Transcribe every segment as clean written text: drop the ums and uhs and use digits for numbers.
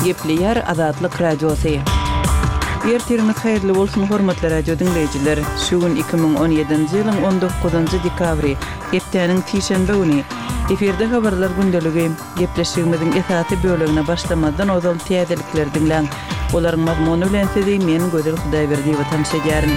Gepleýär Azatlyk Radiosu. Ertiriniz haýyrly bolsun hormatly radio dinleýijiler. Şu gün 2017-nji ýylyň 19-njy dekabry, hepdeniň tişenbe güni. Eferde habarlar gündeligi, gepleşigimiziň esasy bölegine başlamadan ozal täzelikler dinleň. Olaryň mazmuny bilen sizi men Gözel Hudaýberdi tanışaýaryn.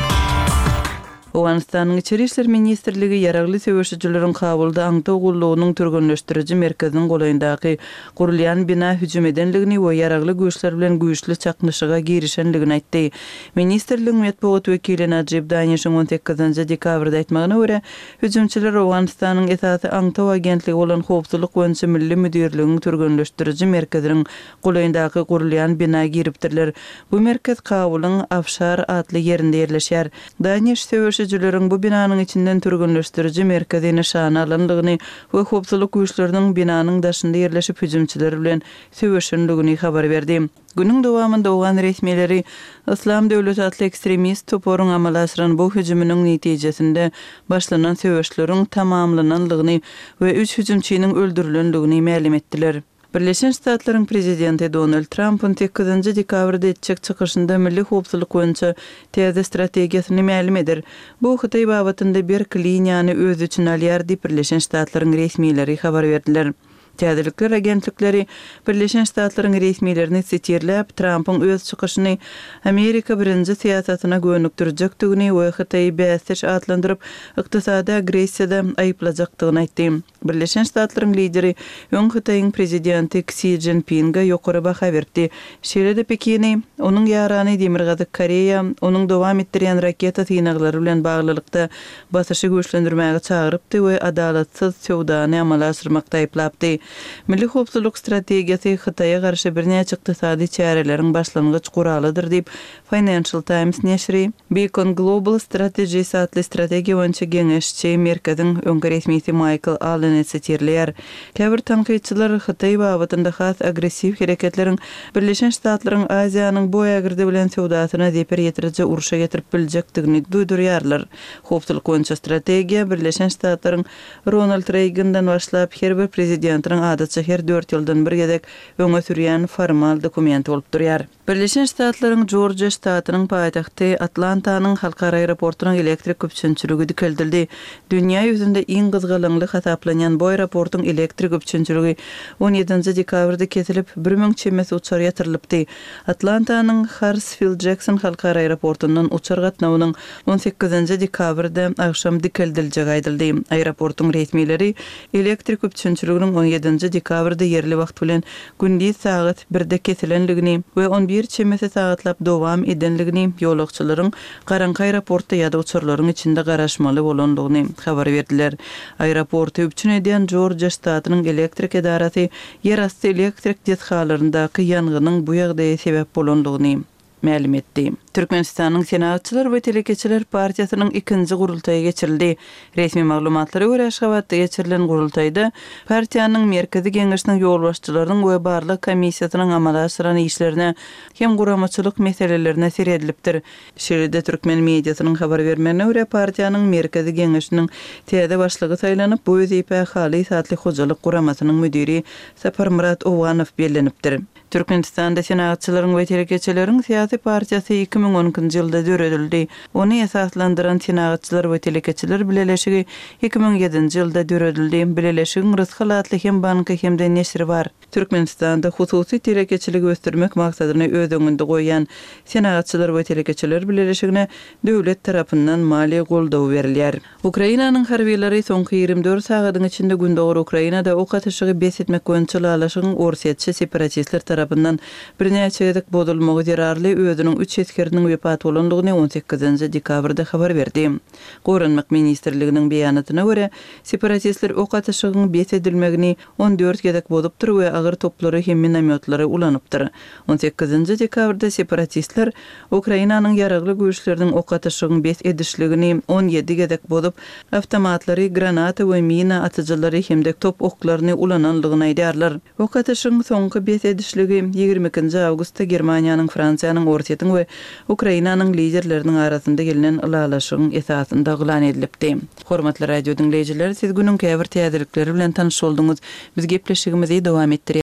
Owganistanyň Içeri işler ministrligi ýaragly söwüşçüleriň kabulda aňta gullugynyň türgünleşdiriji merkeziniň golaýyndaky gurulýan bina hüjüm edenligini we ýaragly güýçler bilen güýçli çaknyşyga girişenligini aýtdy. Ministrligiň matbuat wekili Najib Danişiň 18-nji dekabrda aýtmagyna görä, hüjümçiler Owganistanyň esasy aňta agentligi bolan howpsuzlyk boýunça milli müdirligiň türgünleşdiriji merkeziniň golaýyndaky gurulýan bina giripdirler. Bu merkez Kabulyň Afşar adly ýerinde ýerleşýär. Daniş söwüşçüleriň bu binanyň içinden türgünleşdiriji merkezi nişana alanlygyny we howpsuzlyk güýçleriniň binanyň daşynda ýerleşip hüjümçiler bilen söwüşenligini habar berdi. Günüň dowamında Owgan resmileri Islam Döwleti adly ekstremist toporyň amal aşyran bu hüjümüniň netijesinde başlanan söwüşleriň tamamlananlygyny we 3 hüjümçiniň öldürilenligini ma'lum etdiler. Birleşen Ştatlaryň prezidenti Donald Trump'ın 8-nji dekabrda etjek çykyşynda milli howpsuzlyk boýunça täze strategiýasyny ma'lum eder. Bu Hytaý babatynda bir liniýany öz üçin alýar diýip Birleşen Ştatlaryň resmileri habar berdiler. Täzelikler agentlikleri Birleşen Ştatlaryň resmilerini sitirläp Trump'ın öz çykyşyny Amerika birinji siýasatyna gönükdirjekdigini we Hytaýy bäsdiş adlandyryp ykdysady agressiýada aýyplajakdygyny aýtdy. Birleşen Ştatlaryň lideri öň Hytaýyň prezidenti Xi Jinping'e ýokary baha berdi. Şeýle-de Pekini, onuň ýarany Demirgazyk Koreýa, onuň dowam etdirýän raketa synaglary bilen baglylykda basyşy güýçlendirmäge çagyrypdy we adalatsyz söwdany amala aşyrmakda aýplapdy. Milli howpsuzlyk strategiýasy Hytaýa garşy birnäçe ykdysady çäreleriň başlangyç guralydyr diýip Financial Times näşri Beacon Global Strategies adly strategiýa boýunça geňeşçi merkeziň öňki resmisi Michael Allen sitirler. Käbir tanqidçiler Hytaýy babatynda has agressiw hereketleriň Birleşen Ştatlaryň Aziýanyň bu ýagyrdy bilen söwdasyna zeper ýetirje uruşa getirip biljekdigini duýdurýarlar. Howpsuzlyk boýunça strategiýa Birleşen Ştatlaryň Ronald Reagan'dan başlap her bir prezidentiň adatça her 4 ýyldan bir gezek öňe sürýän formal dokument bolup durýar. Birleşen Ştatlaryň Georgia ştatynyň paýtagty Atlantanyň halkara aeroportunyň elektrik köpçünçiligi dikeldildi. Dünýä ýüzünde iň gyzgalanly hasaplanýan bu aeroportuň elektrik köpçünçiligi 17-nji dekabrda kesilip 1000 çemes uçar ýatyrylypdy. Atlantanyň Hartsfield-Jackson halkara aeroportundan uçar gatnawynyň 18-nji dekabrda akşam dikeldilýägi aýdyldy. Aeroportuň resmileri elektrik köpçünçiliginiň 17-nji dekabrda yerli wagt bilen gündüz saat 1-de kesilenligini we 11 çemese saatlap dowam edenligini ýolagçylaryň garaňky aeroportda ýa-da uçurlaryň içinde garaşmaly bolandygyny habar berdiler. Aeroportu üpçün eden Georgia ştatynyň elektrik edarasy ýerasty elektrik dethalaryndaky ýangýynyň bu ýagdaýa sebäp bolandygyny ma'lum etdi. Türkmenistanyň Senatçylar we Telekeçiler partiýasynyň 2-nji gurultaýy geçirildi. Resmi maglumatlara görä Aşgabatda geçirilen gurultaýda partiýanyň merkezi geňeşiniň ýolbaşçylarynyň we barlyk komissiýasynyň amala aşyran işlerine hem guramaçylyk meselelerine seredilipdir. Şeýle-de türkmen mediasynyň habar bermegine görä partiýanyň merkezi geňeşiniň täze başlygy saýlanyp bu wezipä Haly Satly hojalyk guramasynyň müdiri Sapar Murat Owanow bellenipdir. Türkmenistanda Senatçylaryň we Telekeçileriň syýasy partiýasy 2010-njy ýylda döredildi. Ony esaslandyran Senatçylar we Telekeçiler bileleşigi 2007-nji ýylda döredildi. Bileleşigiň rysgalatly hem banky hem de neşri bar. Türkmenistanda hususy telekeçiligi ösdürmek maksadyny öz öňünde goýan Senatçylar we Telekeçiler bileleşigine döwlet tarapyndan mali goldaw berilýär. Ukrainanyň harbiýleri soňky 24 sagatyň içinde gündöwür Ukrainada ok atyşygy besletmek boýunça laşygyň orsiýetçi separatistler tarapyndan birnäçe gezek bodulmagy zararly özüniň 3 eskeriniň wepat bolandygyny 18-nji dekabrda habar berdi. Gorunmak ministrliginiň beýanatyna görä, separatistler ok atyşygyň besedilmegini 14 gezek bolup dur we agyr toplary hem minamyotlary ulanypdyr. 18-nji dekabrda separatistler Ukrainanyň ýaragly güýçleriniň ok atyşygyň bes edişligini 17 gezek bolup awtomatlary, granata we mina atyjylary hem de top oklaryny ulananlygyny aýdarlar. Ok atyşygyň soňky bes edişligi 22 awgustda Germaniýanyň, Fransiýanyň, Orsiýetiň we Ukrainanyň liderleriniň arasynda gelinen ılalaşygyň esasynda gılan edilipdi. Hormatly radio dinleýijiler, siz günüň käbir täzelikleri bilen tanyş boldunuz. Biz gepleşigimizi dowam etdirýär.